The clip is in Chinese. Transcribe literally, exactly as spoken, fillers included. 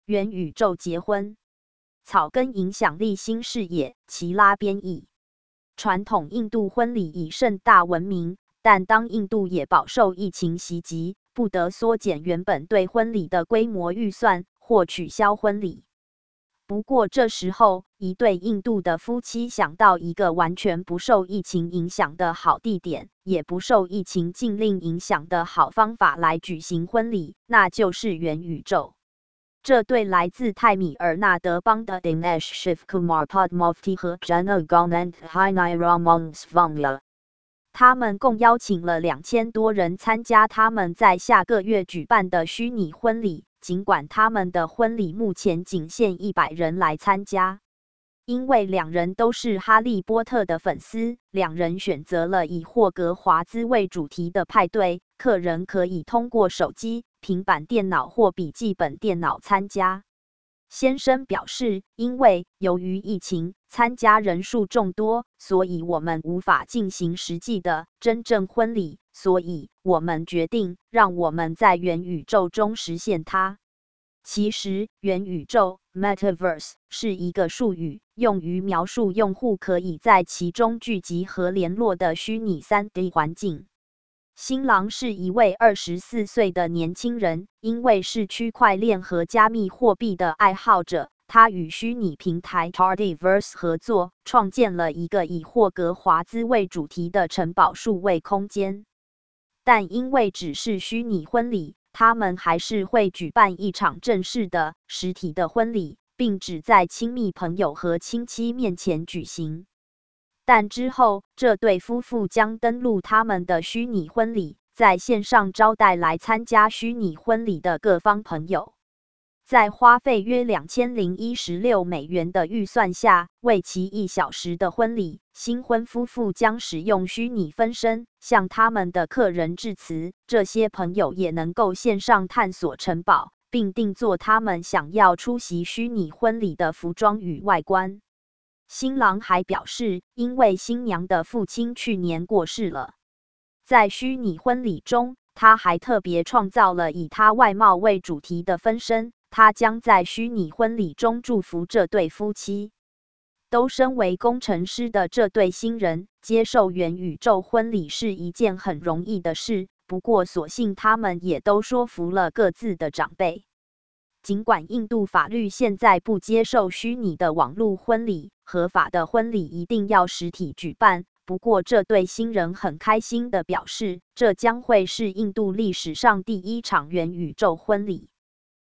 元宇宙结婚，草根影响力新视野。齐拉编译。传统印度婚礼以盛大闻名，但当印度也饱受疫情袭击，不得缩减原本对婚礼的规模预算，或取消婚礼。不过这时候，一对印度的夫妻想到一个完全不受疫情影响的好地点，也不受疫情禁令影响的好方法来举行婚礼，那就是元宇宙。这对来自泰米尔纳德邦的 Dinesh Shivkumar Padmavati 和 Jana Ganand Hinai Ramon Svangla， 他们共邀请了两千多人参加他们在下个月举办的虚拟婚礼。尽管他们的婚礼目前仅限一百人来参加，因为两人都是哈利波特的粉丝，两人选择了以霍格华兹为主题的派对，客人可以通过手机、平板电脑或笔记本电脑参加。先生表示，因为由于疫情，参加人数众多，所以我们无法进行实际的真正婚礼，所以我们决定让我们在元宇宙中实现它。其实，元宇宙 （Metaverse） 是一个术语，用于描述用户可以在其中聚集和联络的虚拟 三 D 环境。新郎是一位二十四岁的年轻人，因为是区块链和加密货币的爱好者，他与虚拟平台 Tardiverse 合作，创建了一个以霍格华兹为主题的城堡数位空间。但因为只是虚拟婚礼，他们还是会举办一场正式的实体的婚礼，并只在亲密朋友和亲戚面前举行。但之后，这对夫妇将登录他们的虚拟婚礼，在线上招待来参加虚拟婚礼的各方朋友。在花费约两千零一十六美元的预算下，为期一小时的婚礼，新婚夫妇将使用虚拟分身向他们的客人致辞。这些朋友也能够线上探索城堡，并定做他们想要出席虚拟婚礼的服装与外观。新郎还表示，因为新娘的父亲去年过世了，在虚拟婚礼中，他还特别创造了以他外貌为主题的分身，他将在虚拟婚礼中祝福这对夫妻。都身为工程师的这对新人，接受元宇宙婚礼是一件很容易的事，不过所幸他们也都说服了各自的长辈。尽管印度法律现在不接受虚拟的网络婚礼，合法的婚礼一定要实体举办。不过这对新人很开心地表示，这将会是印度历史上第一场元宇宙婚礼。